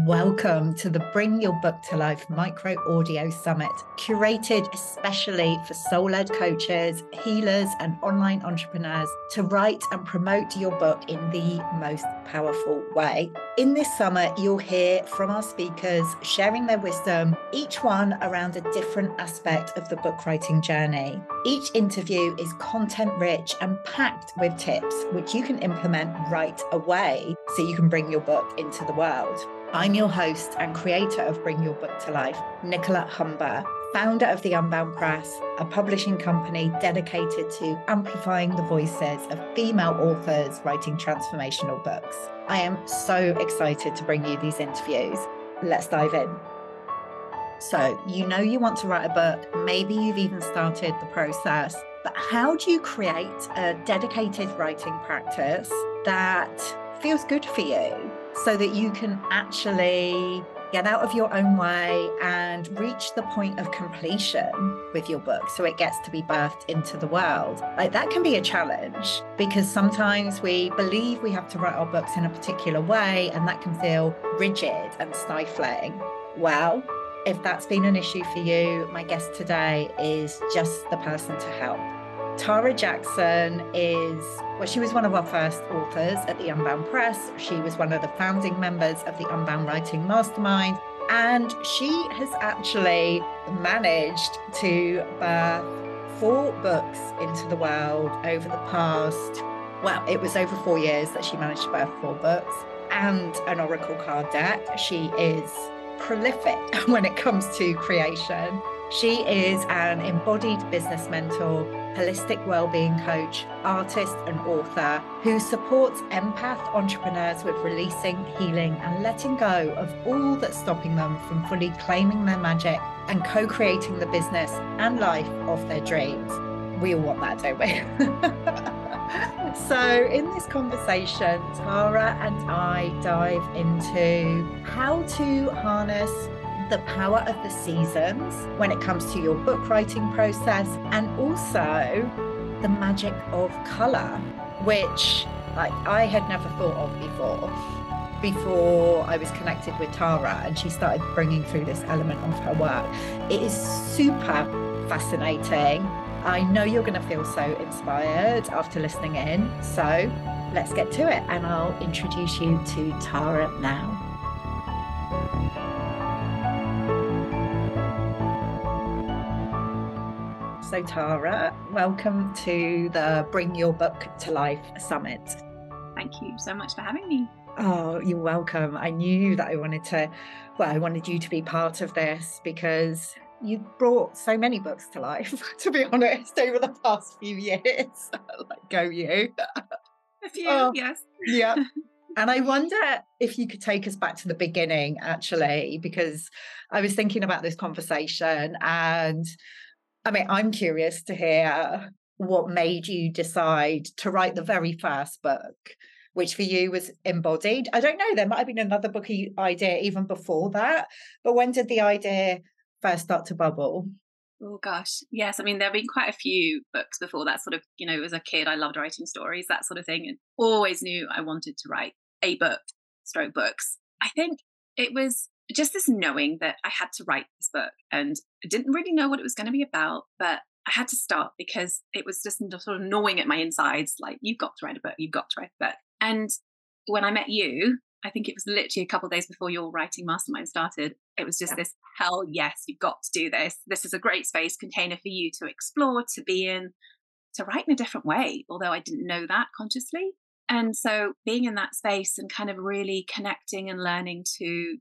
Welcome to the Bring Your Book to Life Micro Audio Summit, curated especially for soul-led coaches, healers, and online entrepreneurs to write and promote your book in the most powerful way. In this summit, you'll hear from our speakers sharing their wisdom, each one around a different aspect of the book writing journey. Each interview is content-rich and packed with tips, which you can implement right away so you can bring your book into the world. I'm your host and creator of Bring Your Book to Life, Nicola Humber, founder of The Unbound Press, a publishing company dedicated to amplifying the voices of female authors writing transformational books. I am so excited to bring you these interviews. Let's dive in. So, you know you want to write a book, maybe you've even started the process, but how do you create a dedicated writing practice that feels good for you so that you can actually get out of your own way and reach the point of completion with your book so it gets to be birthed into the world? Like, that can be a challenge because sometimes we believe we have to write our books in a particular way, and that can feel rigid and stifling. Well, if that's been an issue for you, my guest today is just the person to help. Tara Jackson she was one of our first authors at The Unbound Press. She was one of the founding members of the Unbound Writing Mastermind, and she has actually managed to birth 4 books into the world over the past, it was over 4 years that she managed to birth 4 books and an Oracle card deck. She is prolific when it comes to creation. She is an embodied business mentor, holistic well-being coach, artist and author who supports empath entrepreneurs with releasing, healing and letting go of all that's stopping them from fully claiming their magic and co-creating the business and life of their dreams. We all want that, don't we? So in this conversation, Tara and I dive into how to harness the power of the seasons when it comes to your book writing process, and also the magic of color, which I had never thought of before I was connected with Tara and she started bringing through this element of her work. It is super fascinating. I know you're going to feel so inspired after listening in. So let's get to it, and I'll introduce you to Tara now. So Tara, welcome to the Bring Your Book to Life Summit. Thank you so much for having me. Oh, you're welcome. I knew that I wanted you to be part of this because you brought so many books to life, to be honest, over the past few years. Go you. A few, yes. Yeah. And I wonder if you could take us back to the beginning, actually, because I was thinking about this conversation, and I'm curious to hear what made you decide to write the very first book, which for you was Embodied. I don't know, there might have been another book idea even before that, but when did the idea first start to bubble? Oh gosh, yes. There have been quite a few books before that. Sort of, as a kid, I loved writing stories, that sort of thing, and always knew I wanted to write a book, stroke books. I think it was just this knowing that I had to write this book, and I didn't really know what it was going to be about, but I had to start because it was just sort of gnawing at my insides, like, you've got to write a book, you've got to write a book. And when I met you, I think it was literally a couple of days before your writing mastermind started, it was just this, hell yes, you've got to do this. This is a great space container for you to explore, to be in, to write in a different way, although I didn't know that consciously. And so being in that space and kind of really connecting and learning to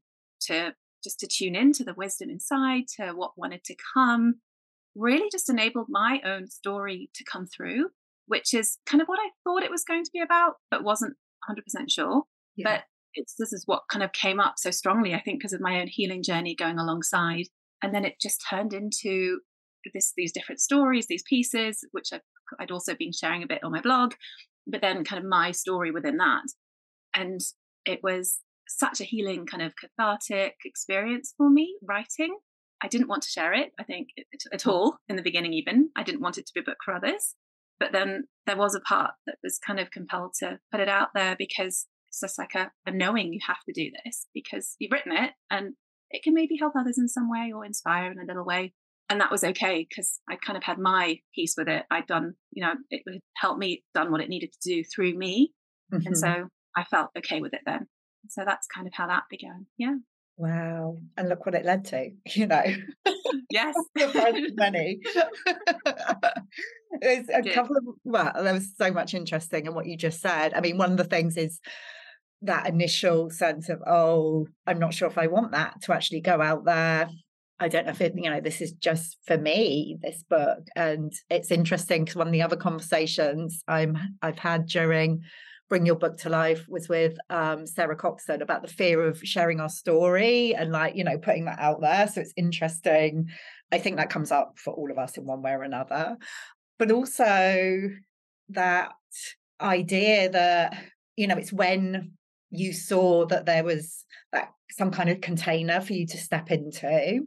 tune into the wisdom inside, to what wanted to come, really just enabled my own story to come through, which is kind of what I thought it was going to be about, but wasn't 100% sure. Yeah. But this is what kind of came up so strongly, I think, because of my own healing journey going alongside. And then it just turned into these different stories, these pieces, which I'd also been sharing a bit on my blog, but then kind of my story within that. And it was such a healing, kind of cathartic experience for me writing. I didn't want to share it, I think, at all in the beginning even. I didn't want it to be a book for others. But then there was a part that was kind of compelled to put it out there because It's just like a knowing you have to do this because you've written it and it can maybe help others in some way or inspire in a little way. And that was okay because I kind of had my piece with it. I'd done, it would help me done what it needed to do through me. And Mhm. so I felt okay with it then. So that's kind of how that began. Yeah. Wow. And look what it led to, you know, Yes. the first of many. There's a Did. couple of, well, there was so much interesting in what you just said. I mean, one of the things is that initial sense of, oh, I'm not sure if I want that to actually go out there. I don't know if it, this is just for me, this book. And it's interesting because one of the other conversations I've had during Bring Your Book to Life was with Sarah Coxon about the fear of sharing our story and putting that out there. So it's interesting. I think that comes up for all of us in one way or another. But also that idea that, it's when you saw that there was that some kind of container for you to step into,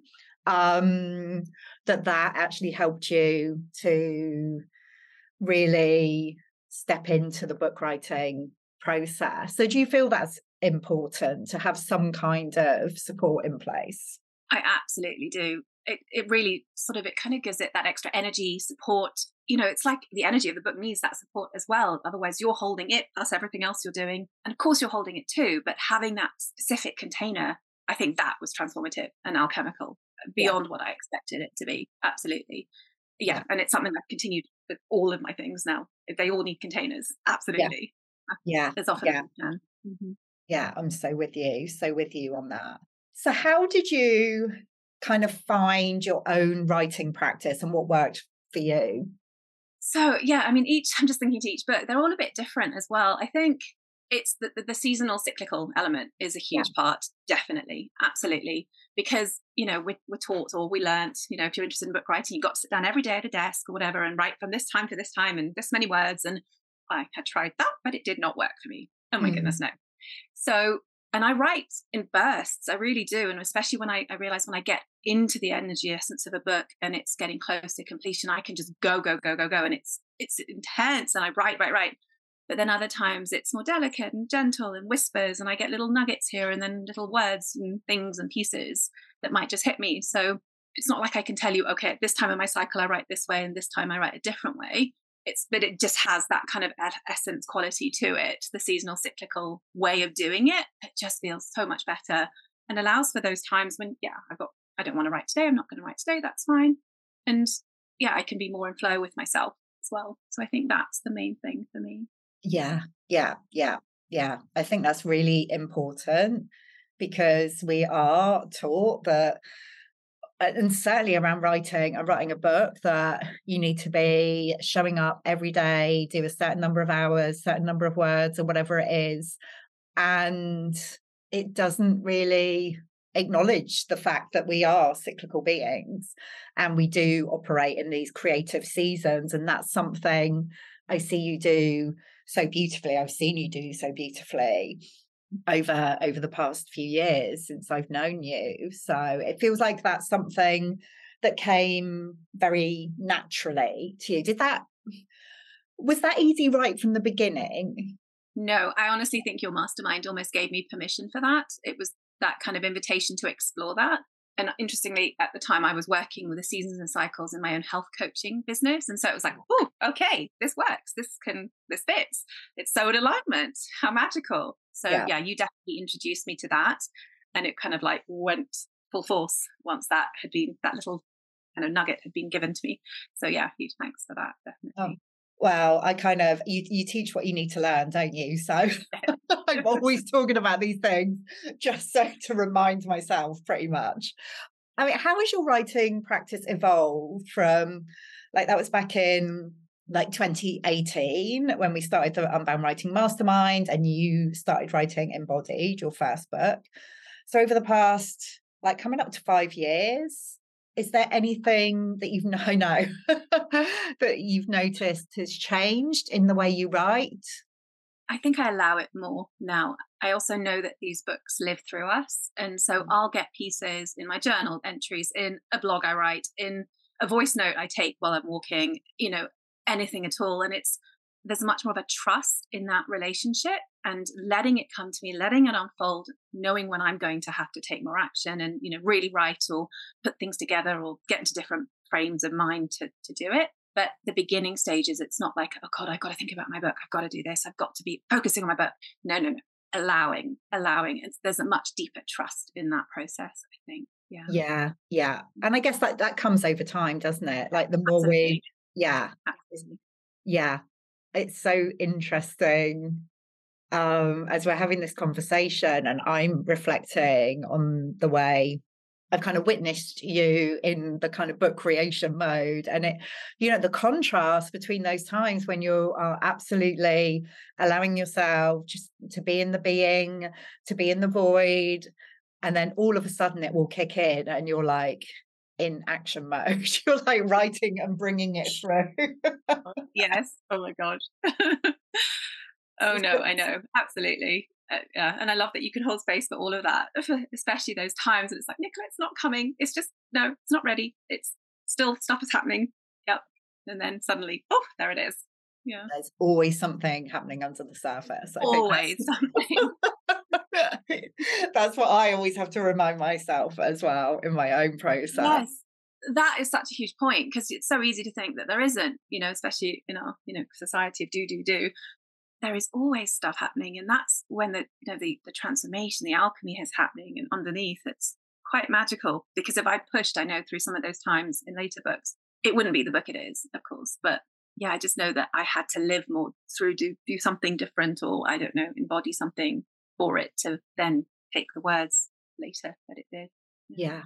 that actually helped you to really step into the book writing process. So do you feel that's important to have some kind of support in place? I absolutely do. It really it kind of gives it that extra energy, support. It's like the energy of the book needs that support as well. Otherwise, you're holding it plus everything else you're doing. And of course, you're holding it too. But having that specific container, I think that was transformative and alchemical Yeah. beyond what I expected it to be. Absolutely. Yeah. Yeah. And it's something I've continued with all of my things now. They all need containers. Absolutely. Yeah. As often Yeah. as you can. Mm-hmm. Yeah. I'm so with you on that. So how did you kind of find your own writing practice and what worked for you? So yeah, I mean, I'm just thinking to each book, they're all a bit different as well. I think it's the seasonal cyclical element is a Yeah. huge part, definitely, absolutely, because we're taught or we learnt, if you're interested in book writing, you've got to sit down every day at a desk or whatever and write from this time to this time and this many words. And I had tried that, but it did not work for me. Oh my goodness, Mm. no. So, and I write in bursts, I really do. And especially when I realize when I get into the energy essence of a book and it's getting close to completion, I can just go, go, go, go, go. And it's intense and I write. But then other times it's more delicate and gentle and whispers, and I get little nuggets here and then little words and things and pieces that might just hit me. So it's not like I can tell you, okay, at this time in my cycle, I write this way and this time I write a different way. But it just has that kind of essence quality to it, the seasonal cyclical way of doing it. It just feels so much better and allows for those times when, I don't want to write today. I'm not going to write today. That's fine. And yeah, I can be more in flow with myself as well. So I think that's the main thing for me. Yeah. Yeah. Yeah. Yeah. I think that's really important because we are taught that, and certainly around writing and writing a book, that you need to be showing up every day, do a certain number of hours, certain number of words, or whatever it is. And it doesn't really acknowledge the fact that we are cyclical beings and we do operate in these creative seasons. And that's something I see you do so beautifully. I've seen you do so beautifully over the past few years since I've known you. So it feels like that's something that came very naturally to you. Was that easy right from the beginning? No, I honestly think your mastermind almost gave me permission for that. It was that kind of invitation to explore that. And interestingly, at the time I was working with the seasons and cycles in my own health coaching business. And so it was like, oh, okay, this works. This fits. It's so in alignment. How magical. So Yeah. yeah, you definitely introduced me to that. And it kind of like went full force once that little kind of nugget had been given to me. So yeah, huge thanks for that. Definitely. Well, I kind of, you teach what you need to learn, don't you? So I'm always talking about these things just so to remind myself pretty much. I mean, how has your writing practice evolved from, like, that was back in like 2018 when we started the Unbound Writing Mastermind and you started writing Embodied, your first book. So over the past, like, coming up to 5 years, is there anything that I know that you've noticed has changed in the way you write? I think I allow it more now. I also know that these books live through us. And so I'll get pieces in my journal entries, in a blog I write, in a voice note I take while I'm walking, anything at all. And there's much more of a trust in that relationship. and letting it come to me, letting it unfold, knowing when I'm going to have to take more action and, really write or put things together or get into different frames of mind to do it. But the beginning stages, it's not like, oh God, I've got to think about my book. I've got to do this. I've got to be focusing on my book. No, no, no. Allowing. There's a much deeper trust in that process, I think. Yeah. Yeah. Yeah. And I guess that comes over time, doesn't it? Like the more Absolutely. yeah. Absolutely. Yeah. It's so interesting. As we're having this conversation and I'm reflecting on the way I've kind of witnessed you in the kind of book creation mode, and the contrast between those times when you are absolutely allowing yourself just to be in the being, to be in the void, and then all of a sudden it will kick in and you're like in action mode. You're like writing and bringing it through. Yes. Oh my God. Oh no, I know. Absolutely. Yeah. And I love that you can hold space for all of that, especially those times. And it's like, Nicola, it's not coming. It's just, no, it's not ready. It's still stuff is happening. Yep. And then suddenly, oh, there it is. Yeah. There's always something happening under the surface. I think Always something. that's what I always have to remind myself as well in my own process. Yes. That is such a huge point because it's so easy to think that there isn't, especially in our, society of do. There is always stuff happening, and that's when the transformation, the alchemy is happening, and underneath it's quite magical. Because if I pushed, I know through some of those times in later books, it wouldn't be the book it is, of course. But yeah, I just know that I had to live more through, do something different, or I don't know, embody something for it to then take the words later that it did. Yeah.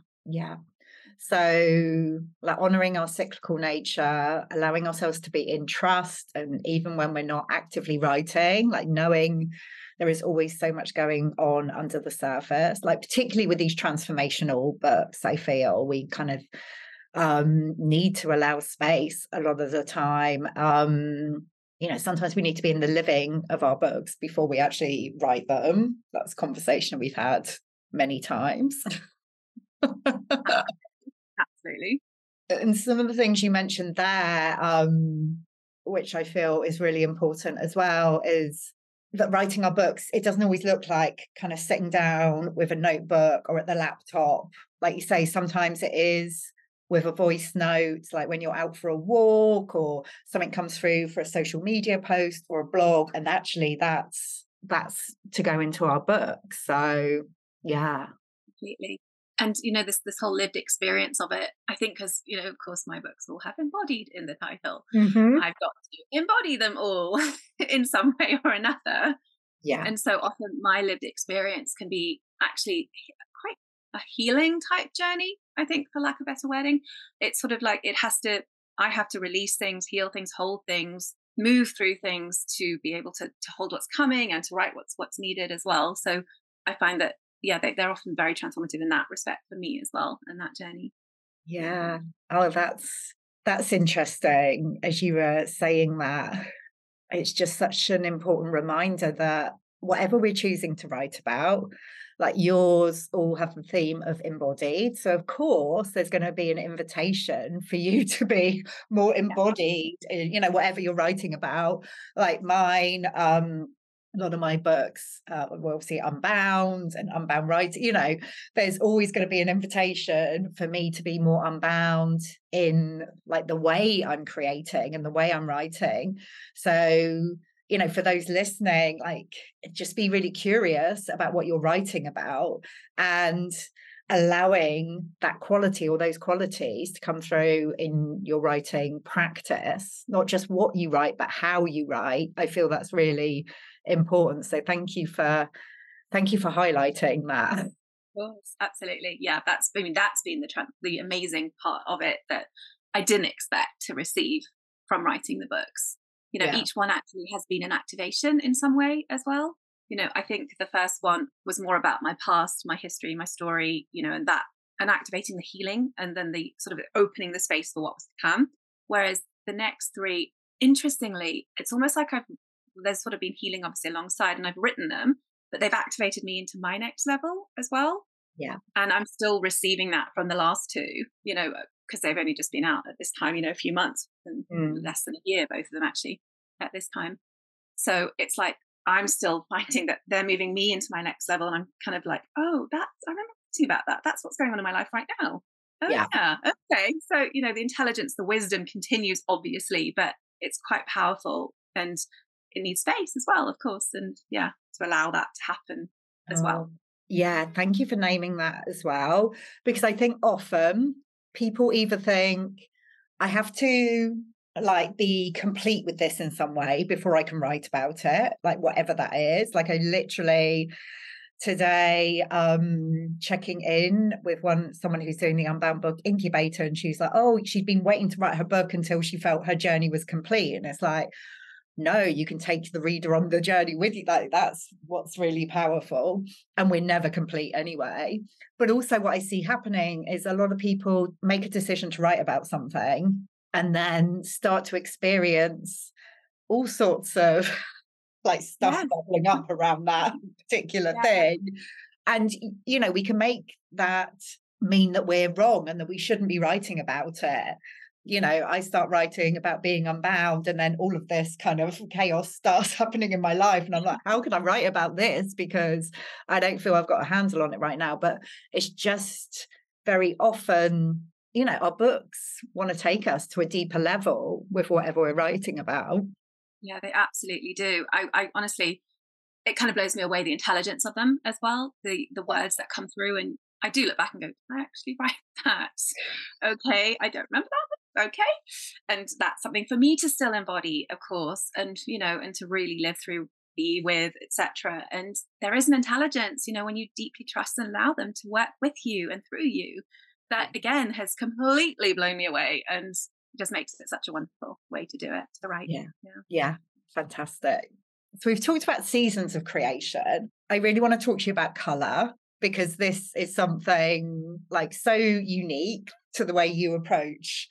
So, like honoring our cyclical nature, allowing ourselves to be in trust, and even when we're not actively writing, like knowing there is always so much going on under the surface, like particularly with these transformational books, I feel we kind of need to allow space a lot of the time. Sometimes we need to be in the living of our books before we actually write them. That's a conversation we've had many times. Absolutely. And some of the things you mentioned there, which I feel is really important as well, is that writing our books, it doesn't always look like kind of sitting down with a notebook or at the laptop. Like you say, sometimes it is with a voice note, like when you're out for a walk or something comes through for a social media post or a blog, and actually that's to go into our book. So yeah. Completely. And this whole lived experience of it, I think, because of course my books all have embodied in the title. Mm-hmm. I've got to embody them all in some way or another. Yeah. And so often my lived experience can be actually quite a healing type journey, I think, for lack of a better wording. It's sort of like I have to release things, heal things, hold things, move through things to be able to hold what's coming and to write what's needed as well. So I find that they're often very transformative in that respect for me as well, and that journey. Yeah. Oh, that's interesting. As you were saying that, it's just such an important reminder that whatever we're choosing to write about, like yours all have the theme of embodied. So of course there's going to be an invitation for you to be more embodied in, whatever you're writing about. Like mine, a lot of my books were obviously unbound and unbound writing. There's always going to be an invitation for me to be more unbound in like the way I'm creating and the way I'm writing. So, for those listening, like just be really curious about what you're writing about and allowing that quality or those qualities to come through in your writing practice, not just what you write, but how you write. I feel that's really important. So thank you for highlighting that. Of course, absolutely. Yeah, that's been the amazing part of it that I didn't expect to receive from writing the books. Each one actually has been an activation in some way as well. I think the first one was more about my past, my history, my story, and activating the healing, and then the sort of opening the space for what was to come. Whereas the next three, interestingly, it's almost like there's sort of been healing obviously alongside, and I've written them, but they've activated me into my next level as well. Yeah. And I'm still receiving that from the last two, because they've only just been out at this time, a few months and less than a year, both of them actually at this time. So it's like I'm still finding that they're moving me into my next level. And I'm kind of like, oh, I remember thinking about that. That's what's going on in my life right now. Oh, Yeah. yeah. Okay. So, the intelligence, the wisdom continues, obviously, but it's quite powerful and it needs space as well, of course. And yeah, to allow that to happen as well. Oh, yeah. Thank you for naming that as well. Because I think often people either think I have to like be complete with this in some way before I can write about it, like whatever that is. Like I literally today checking in with someone who's doing the Unbound book incubator, and she's like, oh, she'd been waiting to write her book until she felt her journey was complete. And it's like, no, you can take the reader on the journey with you. Like that's what's really powerful. And we're never complete anyway. But also what I see happening is a lot of people make a decision to write about something and then start to experience all sorts of like stuff Yeah. bubbling up around that particular Yeah. thing. And, we can make that mean that we're wrong and that we shouldn't be writing about it. I start writing about being unbound, and then all of this kind of chaos starts happening in my life. And I'm like, how can I write about this? Because I don't feel I've got a handle on it right now. But it's just very often, our books want to take us to a deeper level with whatever we're writing about. Yeah, they absolutely do. I honestly, it kind of blows me away, the intelligence of them as well, the words that come through. And I do look back and go, did I actually write that? Okay, I don't remember that. Okay. And that's something for me to still embody, of course, and and to really live through, be with, etc. And there is an intelligence, when you deeply trust and allow them to work with you and through you, that again has completely blown me away and just makes it such a wonderful way to do it, to write. Yeah. Yeah. Yeah. Fantastic. So we've talked about seasons of creation. I really want to talk to you about color, because this is something like so unique to the way you approach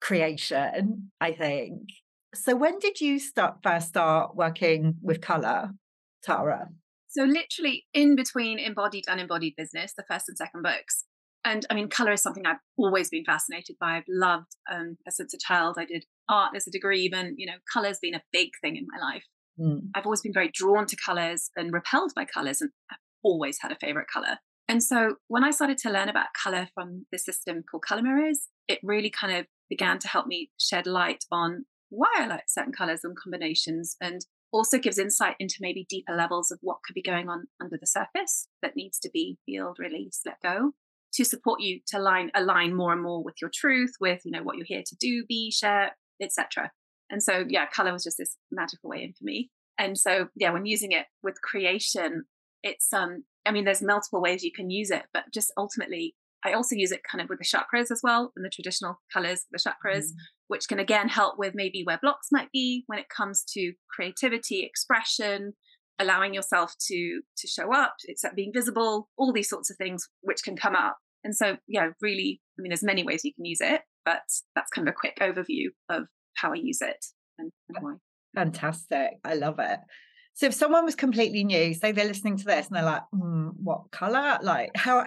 creation, I think. So when did you first start working with color, Tara? So literally in between Embodied and Unembodied Business, the first and second books. And I mean, color is something I've always been fascinated by. I've loved since a child. I did art as a degree, even, color's been a big thing in my life. I've always been very drawn to colors and repelled by colors, and I've always had a favorite color. And so when I started to learn about color from the system called Color Mirrors, it really kind of began to help me shed light on why I like certain colors and combinations, and also gives insight into maybe deeper levels of what could be going on under the surface that needs to be healed, released, let go, to support you to align more and more with your truth, with what you're here to do, be, share, etc. And so color was just this magical way in for me. And so when using it with creation, it's there's multiple ways you can use it, but just ultimately I also use it kind of with the chakras as well, and the traditional colors, the chakras, which can again help with maybe where blocks might be when it comes to creativity, expression, allowing yourself to show up, it's being visible, all these sorts of things which can come up. And so really, there's many ways you can use it, but that's kind of a quick overview of how I use it and why. Fantastic. I love it. So if someone was completely new, say they're listening to this and they're like, what color? Like how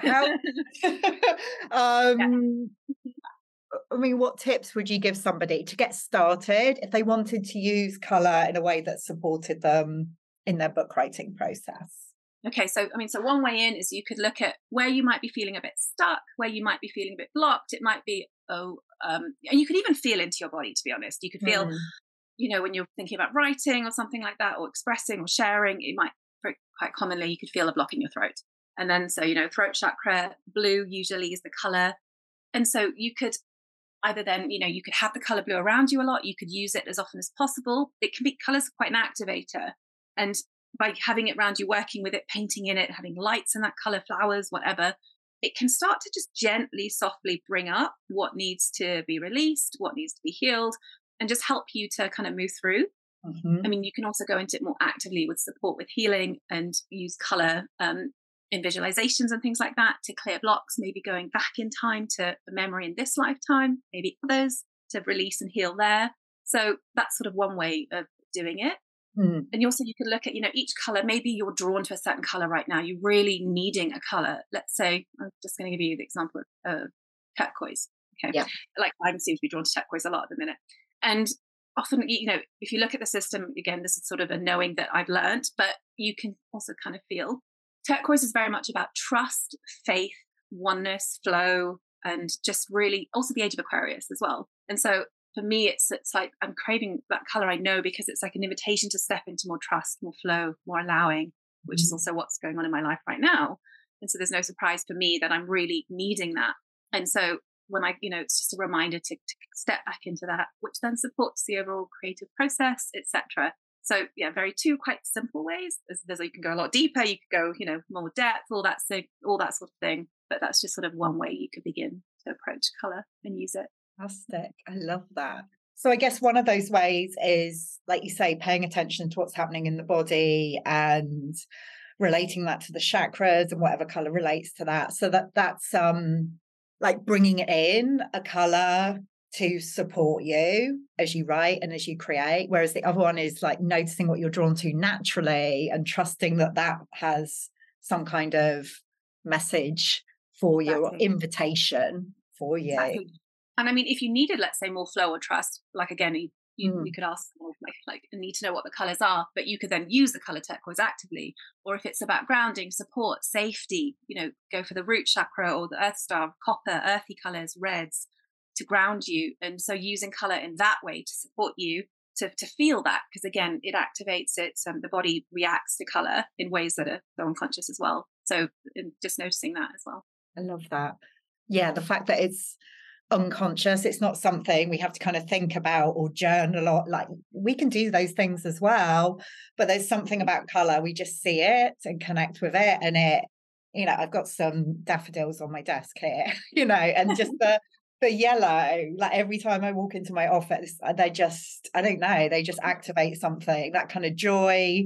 what tips would you give somebody to get started if they wanted to use color in a way that supported them in their book writing process? Okay, so one way in is you could look at where you might be feeling a bit stuck, where you might be feeling a bit blocked. It might be, and you could even feel into your body, to be honest. You could feel, when you're thinking about writing or something like that, or expressing or sharing, it might, quite commonly, you could feel a block in your throat. And then, so, throat chakra, blue usually is the color. And so you could either then, you could have the color blue around you a lot. You could use it as often as possible. It can be, colors quite an activator. And by having it around you, working with it, painting in it, having lights in that color, flowers, whatever, it can start to just gently, softly bring up what needs to be released, what needs to be healed, and just help you to kind of move through. You can also go into it more actively with support with healing and use color in visualizations and things like that to clear blocks, maybe going back in time to a memory in this lifetime, maybe others, to release and heal there. So that's sort of one way of doing it. And also you could look at, each color, maybe you're drawn to a certain color right now, you're really needing a color. Let's say, I'm just going to give you the example of turquoise. Okay. Yeah. Like I seem to be drawn to turquoise a lot at the minute. And often, if you look at the system, again, this is sort of a knowing that I've learned, but you can also kind of feel. Turquoise is very much about trust, faith, oneness, flow, and just really also the age of Aquarius as well. And so for me, it's like I'm craving that color, I know, because it's like an invitation to step into more trust, more flow, more allowing, which is also what's going on in my life right now. And so there's no surprise for me that I'm really needing that. And so when it's just a reminder to step back into that, which then supports the overall creative process, etc. So yeah, two quite simple ways. You can go a lot deeper, you could go, more depth, all that sort of thing. But that's just sort of one way you could begin to approach color and use it. Fantastic. I love that. So I guess one of those ways is, like you say, paying attention to what's happening in the body and relating that to the chakras and whatever color relates to that. So that's like bringing in a color to support you as you write and as you create, whereas the other one is like noticing what you're drawn to naturally and trusting that has some kind of message for you, or invitation for you. Exactly. And I mean, if you needed, let's say, more flow or trust, like again, you could ask, like, I need to know what the colors are, but you could then use the color turquoise actively. Or if it's about grounding, support, safety, go for the root chakra or the earth star, copper, earthy colors, reds, to ground you. And so using color in that way to support you to feel that, because again, it activates it. The body reacts to color in ways that are so unconscious as well. So just noticing that as well. I love that. Yeah, the fact that it's unconscious, it's not something we have to kind of think about or journal, or like we can do those things as well, but there's something about color, we just see it and connect with it, and it, I've got some daffodils on my desk here, and just the yellow, like every time I walk into my office, they just, I don't know, they just activate something, that kind of joy,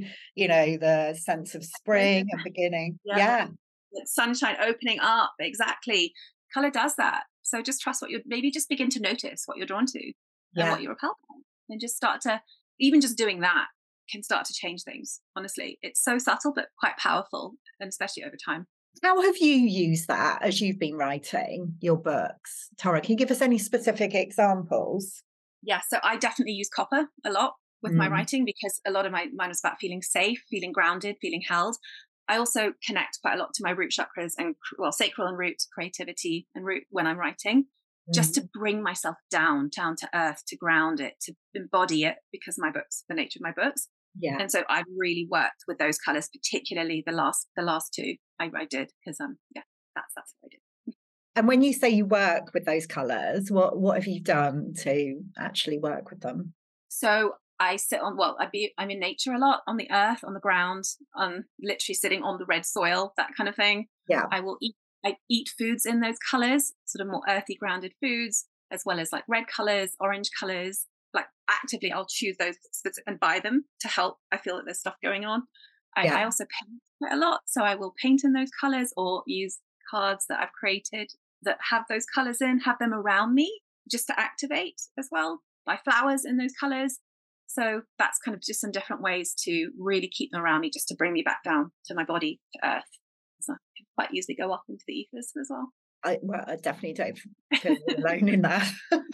the sense of spring and beginning. Yeah. Sunshine opening up, exactly. Color does that. So just trust maybe just begin to notice what you're drawn to and what you're repelled by, and just start to, even just doing that can start to change things. Honestly, it's so subtle but quite powerful, and especially over time. How have you used that as you've been writing your books? Tara, can you give us any specific examples? Yeah, so I definitely use copper a lot with my writing, because a lot of mine was about feeling safe, feeling grounded, feeling held. I also connect quite a lot to my root chakras and, sacral and root, creativity and root when I'm writing, just to bring myself down to earth, to ground it, to embody it, because the nature of my books. Yeah. And so I've really worked with those colors, particularly the last two I did, because that's what I did. And when you say you work with those colors, what have you done to actually work with them? So I sit on, I'm in nature a lot, on the earth, on the ground, literally sitting on the red soil, that kind of thing. Yeah. I eat foods in those colors, sort of more earthy, grounded foods, as well as like red colors, orange colors. Like actively, I'll choose those and buy them to help. I feel that there's stuff going on. I also paint quite a lot. So I will paint in those colors, or use cards that I've created that have those colors in, have them around me just to activate as well. Buy flowers in those colors. So that's kind of just some different ways to really keep them around me, just to bring me back down to my body, to earth. So I can quite easily go up into the ethers as well. I definitely don't feel alone in that.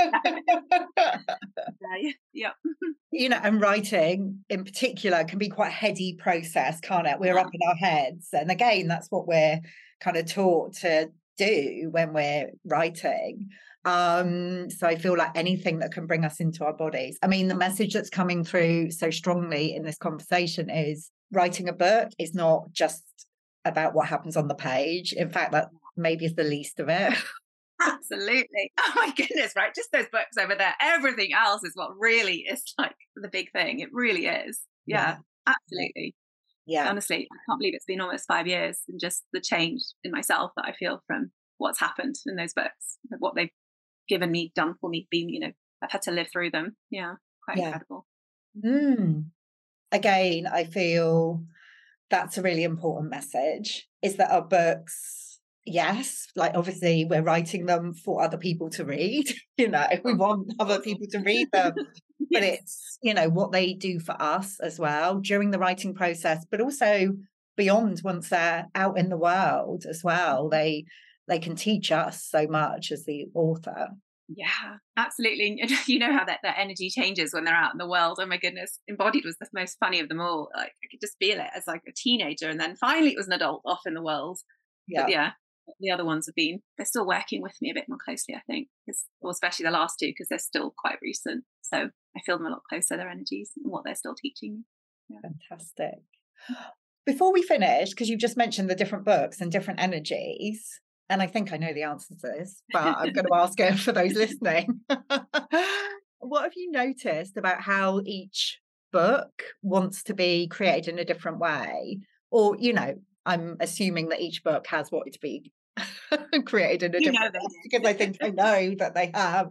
Yeah. And writing in particular can be quite a heady process, can't it? We're up in our heads. And again, that's what we're kind of taught to do when we're writing. So I feel like anything that can bring us into our bodies. I mean, the message that's coming through so strongly in this conversation is writing a book is not just about what happens on the page. In fact, that maybe is the least of it. Absolutely. Oh my goodness, right? Just those books over there. Everything else is what really is like the big thing. It really is. Yeah. Absolutely. Yeah. Honestly, I can't believe it's been almost 5 years, and just the change in myself that I feel from what's happened in those books, what they've given me, done for me, I've had to live through them. Yeah. Quite incredible. Again, I feel that's a really important message, is that our books, yes, like obviously we're writing them for other people to read, we want other people to read them, but it's, what they do for us as well during the writing process, but also beyond, once they're out in the world as well. They can teach us so much as the author. Yeah, absolutely. And you know how that energy changes when they're out in the world. Oh my goodness. Embodied was the most funny of them all. Like I could just feel it as like a teenager. And then finally it was an adult off in the world. But Yeah, yeah, the other ones they're still working with me a bit more closely, I think. Or especially the last two, because they're still quite recent. So I feel them a lot closer, their energies and what they're still teaching me. fantastic. Before we finish, because you've just mentioned the different books and different energies, and I think I know the answer to this, but I'm going to ask it for those listening. What have you noticed about how each book wants to be created in a different way? Or, I'm assuming that each book has wanted to be created in a You know different they way do. because I think I know that they have.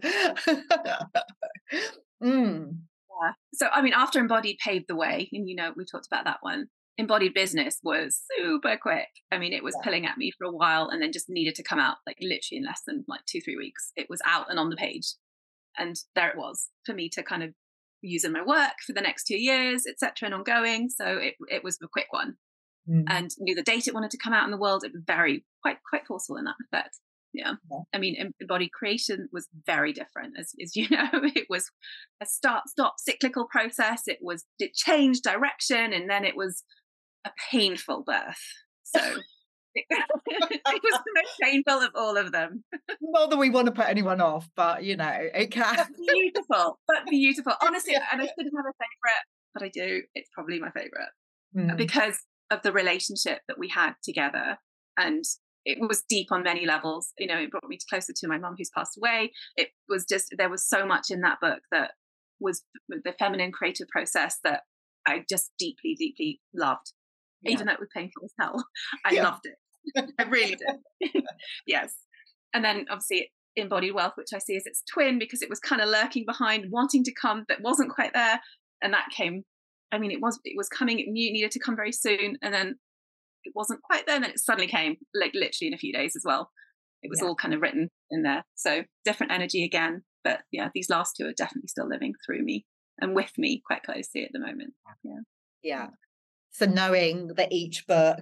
Mm, Yeah. So, I mean, after Embodied paved the way, and we talked about that one, Embodied Business was super quick. I mean, it was yeah, pulling at me for a while and then just needed to come out like literally in less than like 2-3 weeks. It was out and on the page. And there it was for me to kind of use in my work for the next 2 years, etc., and ongoing. So it was a quick one, mm, and knew the date it wanted to come out in the world. It was quite forceful in that respect. Yeah. yeah, I mean, embodied creation was very different, as you know. It was a stop cyclical process. It changed direction, and then it was a painful birth. So it was the most painful of all of them. not that we want to put anyone off, but it can. But beautiful. Honestly, Yeah. and I shouldn't have a favorite, but I do. It's probably my favorite Mm, because of the relationship that we had together. And it was deep on many levels. It brought me closer to my mum who's passed away. It was just, there was so much in that book that was the feminine creative process that I just deeply, deeply loved. yeah, Even though it was painful as hell, I yeah. loved it. I really did. Yes. And then obviously Embodied Wealth, which I see as its twin, because it was kind of lurking behind, wanting to come, but wasn't quite there. And that came, I mean, it was coming, it needed to come very soon. And then it wasn't quite there. And then it suddenly came, like literally in a few days as well. It was Yeah, all kind of written in there. So different energy again. But yeah, these last two are definitely still living through me and with me quite closely at the moment. Yeah. yeah. So knowing that each book,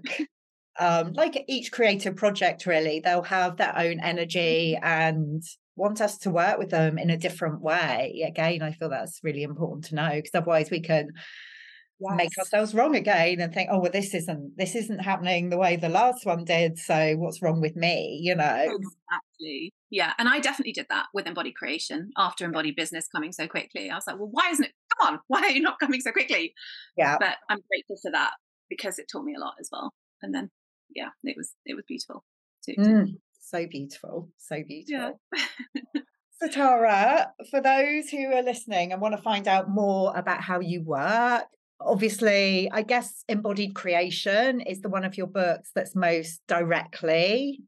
like each creative project, really, they'll have their own energy and want us to work with them in a different way. Again, I feel that's really important to know because otherwise we can make Yes. ourselves wrong again and think, oh, well, this isn't happening the way the last one did. So what's wrong with me? Exactly. Yeah. And I definitely did that with Embodied Creation after Embodied Business coming so quickly. I was like, well, why isn't it? Come on. Why are you not coming so quickly? Yeah. But I'm grateful for that because it taught me a lot as well. And then, yeah, it was beautiful too. So beautiful. So Yeah. beautiful. So, Tara, for those who are listening and want to find out more about how you work, obviously, I guess Embodied Creation is the one of your books that's most directly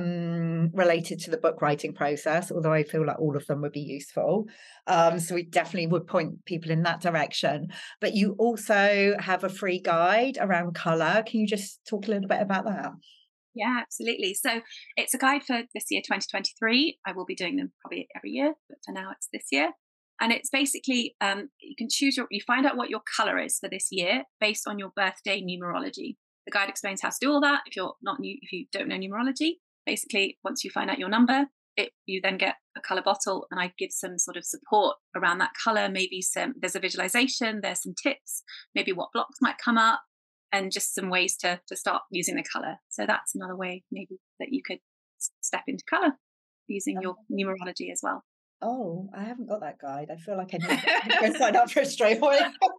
related to the book writing process, although I feel like all of them would be useful. So, we definitely would point people in that direction. But you also have a free guide around colour. Can you just talk a little bit about that? Yeah, absolutely. So it's a guide for this year, 2023. I will be doing them probably every year, but for now it's this year. And it's basically you can you find out what your color is for this year based on your birthday numerology. The guide explains how to do all that. If you don't know numerology, basically once you find out your number, you then get a color bottle, and I give some sort of support around that color. Maybe there's a visualization, there's some tips, maybe what blocks might come up, and just some ways to start using the color. So that's another way maybe that you could step into color using your numerology as well. Oh, I haven't got that guide. I feel like I need to go sign up for it straight away.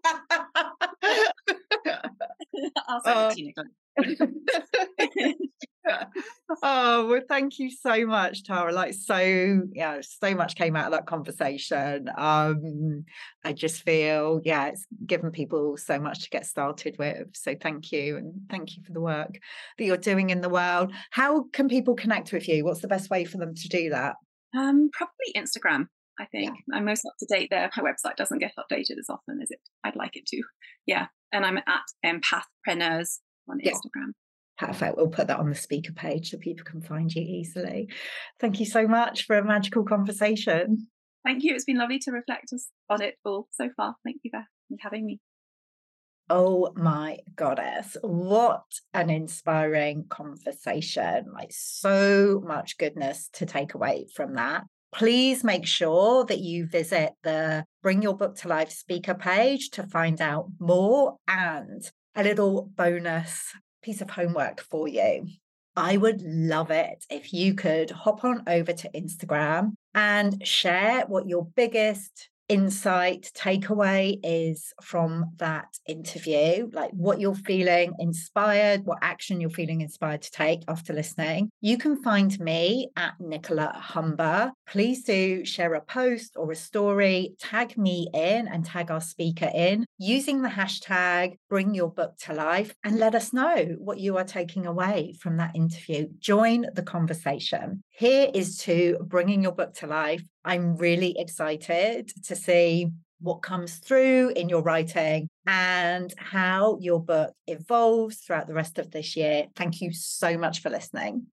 I'll send it Oh. to you, Nicola. Oh, well, thank you so much, Tara. So much came out of that conversation. I just feel, it's given people so much to get started with. So thank you. And thank you for the work that you're doing in the world. How can people connect with you? What's the best way for them to do that? Probably Instagram. I Yeah. think I'm most up to date there. My website doesn't get updated as often as I'd like it to. Yeah, and I'm at Empathpreneurs on Yeah. Instagram. Perfect. We'll put that on the speaker page so people can find you easily. Thank you so much for a magical conversation. Thank you. It's been lovely to reflect on it all so far. Thank you for having me. Oh my goddess, what an inspiring conversation. Like so much goodness to take away from that. Please make sure that you visit the Bring Your Book to Life speaker page to find out more, and a little bonus piece of homework for you. I would love it if you could hop on over to Instagram and share what your biggest insight takeaway is from that interview, like what you're feeling inspired, what action you're feeling inspired to take after listening. You can find me at Nicola Humber. Please do share a post or a story, tag me in and tag our speaker in using the hashtag Bring Your Book to Life, and let us know what you are taking away from that interview. Join the conversation. Here is to Bringing Your Book to Life. I'm really excited to see what comes through in your writing and how your book evolves throughout the rest of this year. Thank you so much for listening.